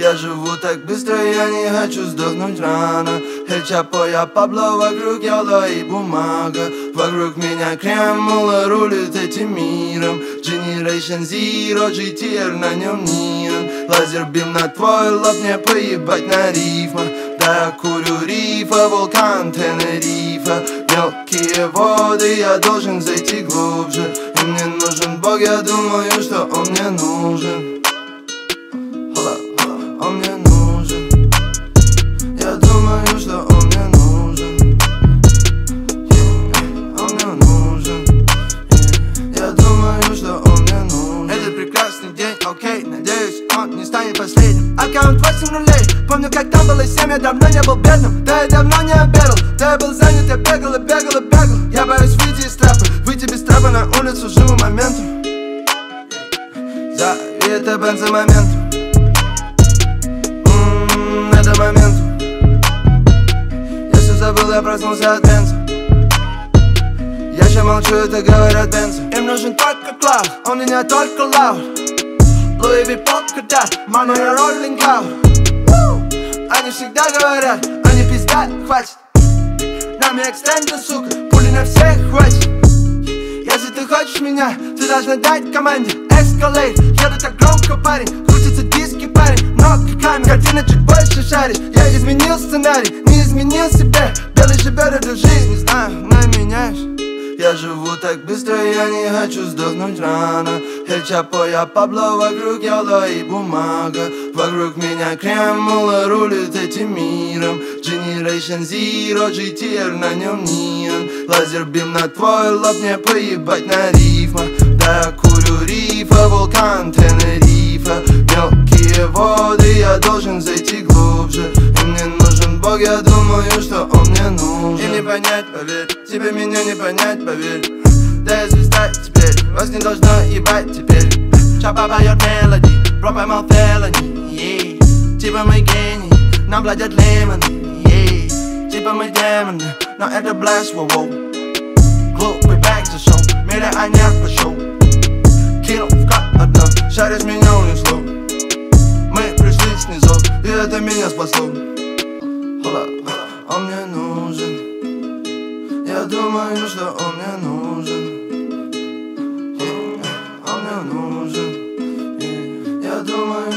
Я живу так быстро, я не хочу сдохнуть рано. Эль Чапо, я Пабло, вокруг Йола и бумага. Вокруг меня Кремула рулит этим миром. Generation Zero, GTR, на нем неон. Лазер-бим на твой лоб, мне поебать на рифмах. Да, я курю рифа, вулкан Тенерифа. Мелкие воды, я должен зайти глубже. И мне нужен Бог, я думаю, что он мне нужен. Он мне нужен. Я думаю, что он мне нужен. Он мне нужен. Я думаю, что он мне нужен. Это прекрасный день, окей, надеюсь, он не станет последним. Аккаунт 8 нулей. Помню, как там было 7, я давно не был бедным. Да, я давно не обедал. Да, я был занят, я бегал и бегал и бегал. Я боюсь выйти из трапа. Выйти без трапа на улицу, живу моментом. Зови это бензомомент. Это момент. Я все забыл, я проснулся от бенза. Я еще молчу, это говорят бензы. Им нужен только клауд, он меня только лауд. Луи Ви полка, да, мама, я роллинг аут. Они всегда говорят, они пиздят, хватит. Нами экстенда, сука, пули на всех хватит. Если ты хочешь меня, ты должна дать команде Escalade, еду так громко, парень. Крутятся диски, парень, много камер. Картина чуть больше шарит. Я изменил сценарий, не изменил себе. Белый живет эту жизнь, не знаю, на меняешь. Я живу так быстро, я не хочу сдохнуть рано. Эль Чапо, я Пабло, вокруг Йола и бумага. Вокруг меня Кремула рулит этим миром. Generation Zero, GTR, на нем неон. Лазер-бим на твой лоб, мне поебать на рифмах. Да, я курю рифа, вулкан Тенерифа. Мелкие воды, я должен зайти глубже. И мне нужен Бог, я думаю, что он мне нужен. Им не понять, поверь, тебе меня не понять, поверь. Да, я звезда теперь, вас не должно ебать теперь. Чапа поет мелодии, бро поймал фелони, yeah. Типа мы гении, нам платят лемоны, yeah. Типа мы демоны, но это блэс, воу-воу. Глупый бэк за шоу, миллионер пошел. Кинул в кап одно, шаришь меня унесло. Мы пришли снизу, и это меня спасло. Он мне нужен. Я думаю, что он мне нужен. Он мне нужен. Я думаю,